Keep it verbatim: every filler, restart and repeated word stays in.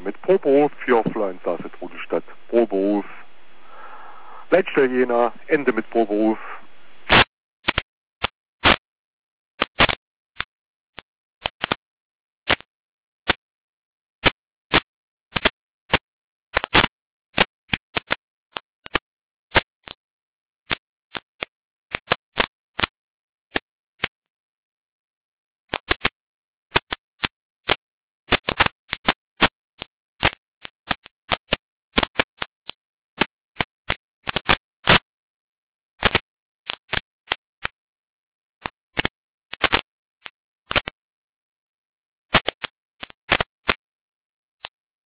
mit Pro-Beruf, Vierflein, Sasse, Stadt, Pro-Beruf. Letzte Jena, Ende mit Pro-Beruf.